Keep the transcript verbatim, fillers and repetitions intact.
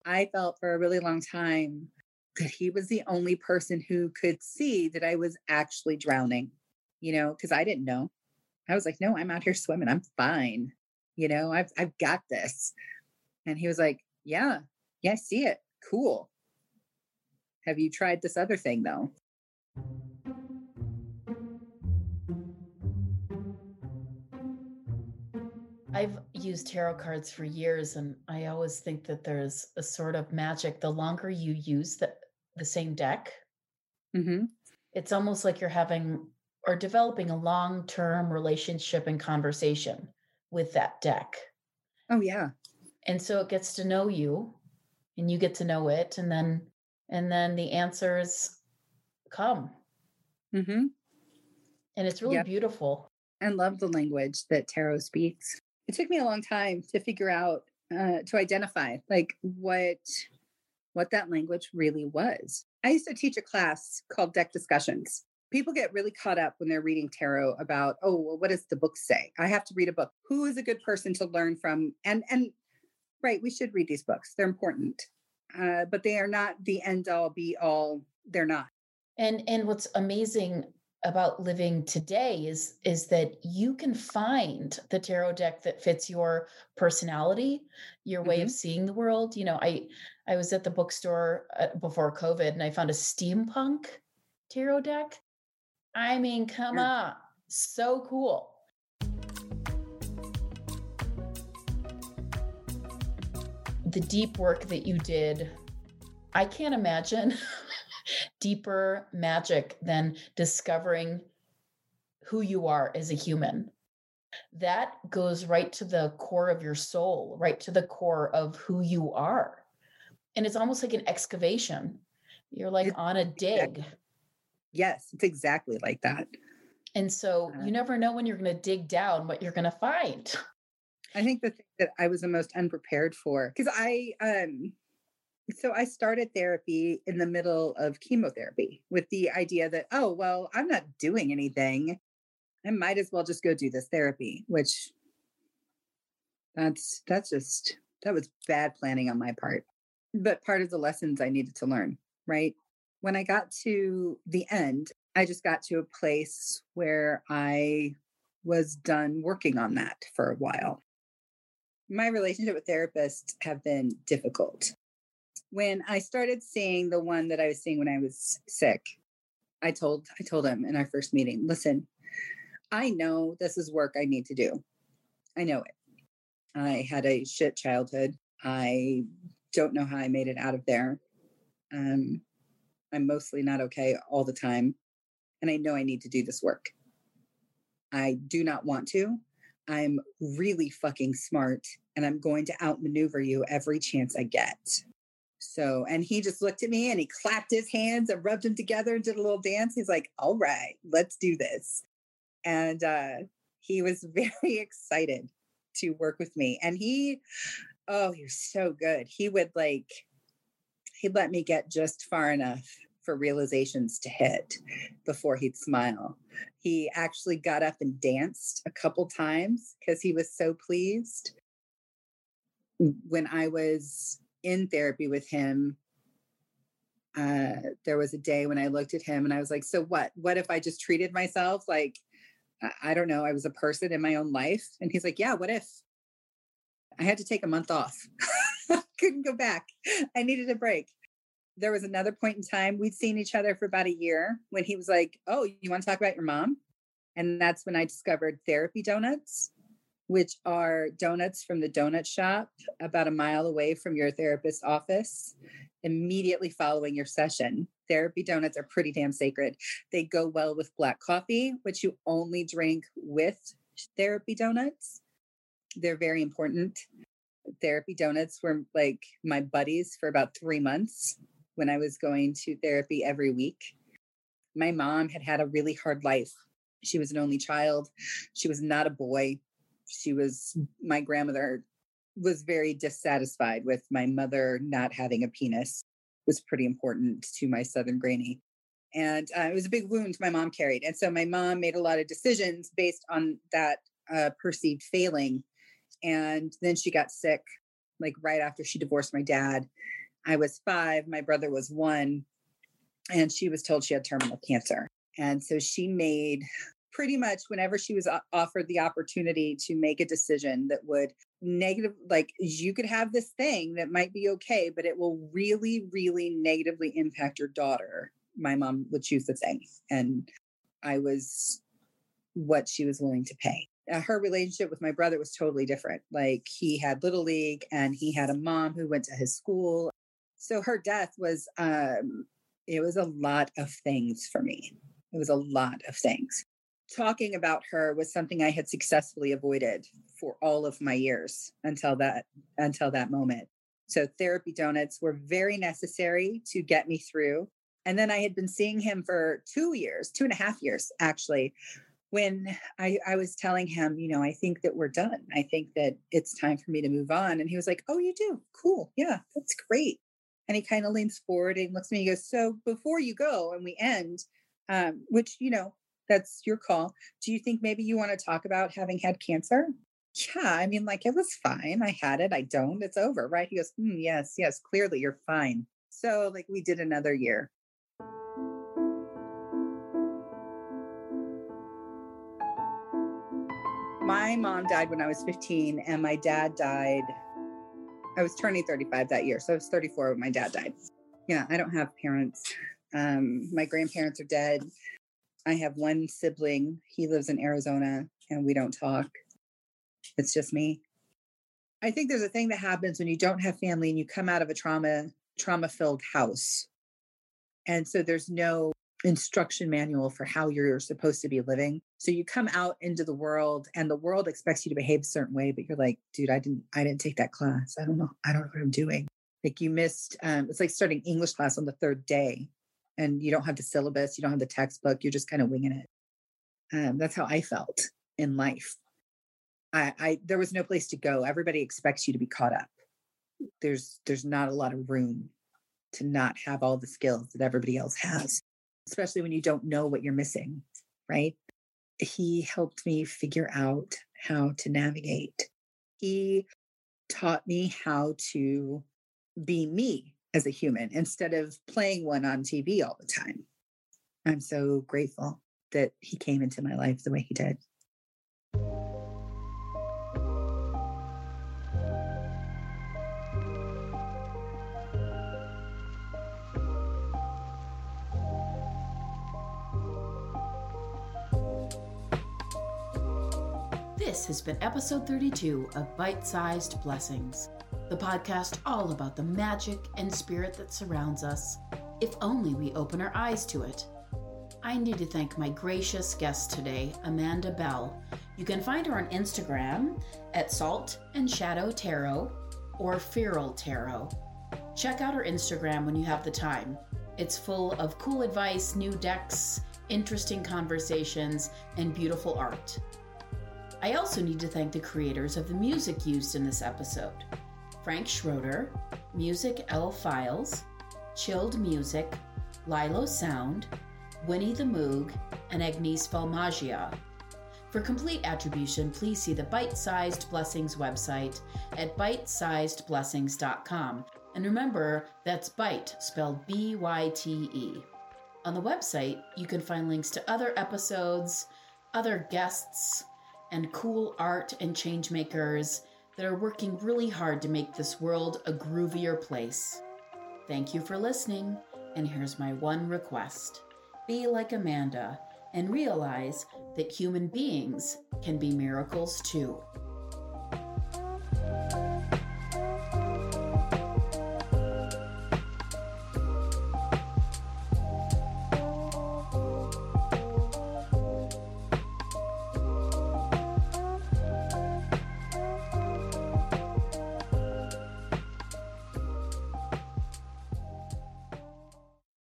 I felt for a really long time that he was the only person who could see that I was actually drowning, you know, because I didn't know. I was like, no, I'm out here swimming. I'm fine. You know, I've I've got this. And he was like, yeah, yeah, I see it. Cool. Have you tried this other thing though? I've used tarot cards for years, and I always think that there's a sort of magic. The longer you use the, the same deck, Hmm. it's almost like you're having or developing a long term relationship and conversation with that deck. Oh yeah. And so it gets to know you and you get to know it. And then, and then the answers come. Hmm. And it's really Yep. beautiful. And love the language that tarot speaks. It took me a long time to figure out, uh, to identify like what what that language really was. I used to teach a class called Deck Discussions. People get really caught up when they're reading tarot about, oh, well, what does the book say? I have to read a book. Who is a good person to learn from? And and right, we should read these books. They're important, uh, but they are not the end all be all. They're not. And and what's amazing about living today is is that you can find the tarot deck that fits your personality, your way of Hmm. seeing the world. You know, I I was at the bookstore uh, before COVID and I found a steampunk tarot deck. I mean, come Yeah. on. So cool. The deep work that you did, I can't imagine deeper magic than discovering who you are as a human. That goes right to the core of your soul, right to the core of who you are. And it's almost like an excavation. You're like It's on a dig. exactly, yes, it's exactly like that. And so Uh, you never know when you're going to dig down what you're going to find. I think the thing that I was the most unprepared for, because I, um, so I started therapy in the middle of chemotherapy with the idea that, oh, well, I'm not doing anything. I might as well just go do this therapy, which that's, that's just, that was bad planning on my part. But part of the lessons I needed to learn, right? When I got to the end, I just got to a place where I was done working on that for a while. My relationship with therapists have been difficult. When I started seeing the one that I was seeing when I was sick, I told I told him in our first meeting, listen, I know this is work I need to do. I know it. I had a shit childhood. I don't know how I made it out of there. Um, I'm mostly not okay all the time. And I know I need to do this work. I do not want to. I'm really fucking smart and I'm going to outmaneuver you every chance I get. So, and he just looked at me and he clapped his hands and rubbed them together and did a little dance. He's like, all right, let's do this. And uh, he was very excited to work with me. And he, oh, he was so good. He would like, he'd let me get just far enough for realizations to hit before he'd smile. He actually got up and danced a couple times because he was so pleased. When I was in therapy with him, uh, there was a day when I looked at him and I was like, so what? What if I just treated myself like, I don't know, I was a person in my own life? And he's like, yeah, what if? I had to take a month off. Couldn't go back. I needed a break. There was another point in time, we'd seen each other for about a year when he was like, oh, you want to talk about your mom? And that's when I discovered therapy donuts, which are donuts from the donut shop about a mile away from your therapist's office, immediately following your session. Therapy donuts are pretty damn sacred. They go well with black coffee, which you only drink with therapy donuts. They're very important. Therapy donuts were like my buddies for about three months when I was going to therapy every week. My mom had had a really hard life. She was an only child. She was not a boy. She was, my grandmother was very dissatisfied with my mother not having a penis. It was pretty important to my Southern granny. And uh, it was a big wound my mom carried. And so my mom made a lot of decisions based on that uh, perceived failing. And then she got sick, like right after she divorced my dad. I was five, my brother was one, and she was told she had terminal cancer. And so she made pretty much whenever she was offered the opportunity to make a decision that would negative, like you could have this thing that might be okay, but it will really, really negatively impact your daughter. My mom would choose the thing. And I was what she was willing to pay. Uh, her relationship with my brother was totally different. Like he had Little League and he had a mom who went to his school. So her death was, um, it was a lot of things for me. It was a lot of things. Talking about her was something I had successfully avoided for all of my years until that until that moment. So therapy donuts were very necessary to get me through. And then I had been seeing him for two years, two and a half years, actually, when I, I was telling him, you know, I think that we're done. I think that it's time for me to move on. And he was like, oh, you do? Cool. Yeah, that's great. And he kind of leans forward and looks at me and goes, so before you go and we end, um, which, you know, that's your call. Do you think maybe you want to talk about having had cancer? Yeah, I mean, like it was fine. I had it. I don't. It's over, right? He goes, mm, yes, yes, clearly you're fine. So like we did another year. My mom died when I was fifteen and my dad died. I was turning thirty-five that year. So I was thirty-four when my dad died. Yeah, I don't have parents. Um, my grandparents are dead. I have one sibling. He lives in Arizona and we don't talk. It's just me. I think there's a thing that happens when you don't have family and you come out of a trauma, trauma-filled house. And so there's no instruction manual for how you're supposed to be living. So you come out into the world and the world expects you to behave a certain way, but you're like, dude, I didn't, I didn't take that class. I don't know. I don't know what I'm doing. Like you missed, um, it's like starting English class on the third day and you don't have the syllabus. You don't have the textbook. You're just kind of winging it. Um, that's how I felt in life. I, I, there was no place to go. Everybody expects you to be caught up. There's, there's not a lot of room to not have all the skills that everybody else has, especially when you don't know what you're missing, right? He helped me figure out how to navigate. He taught me how to be me as a human instead of playing one on T V all the time. I'm so grateful that he came into my life the way he did. This has been episode thirty-two of Bite-Sized Blessings, the podcast all about the magic and spirit that surrounds us, if only we open our eyes to it. I need to thank my gracious guest today, Amanda Bell. You can find her on Instagram at Salt and Shadow Tarot or Feral Tarot. Check out her Instagram when you have the time. It's full of cool advice, new decks, interesting conversations, and beautiful art. I also need to thank the creators of the music used in this episode. Frank Schroeder, Music L Files, Chilled Music, Lilo Sound, Winnie the Moog, and Agnes Valmagia. For complete attribution, please see the Bite-Sized Blessings website at bite sized blessings dot com. And remember, that's Bite, spelled B Y T E. On the website, you can find links to other episodes, other guests, and cool art and change makers that are working really hard to make this world a groovier place. Thank you for listening, and here's my one request. Be like Amanda and realize that human beings can be miracles too.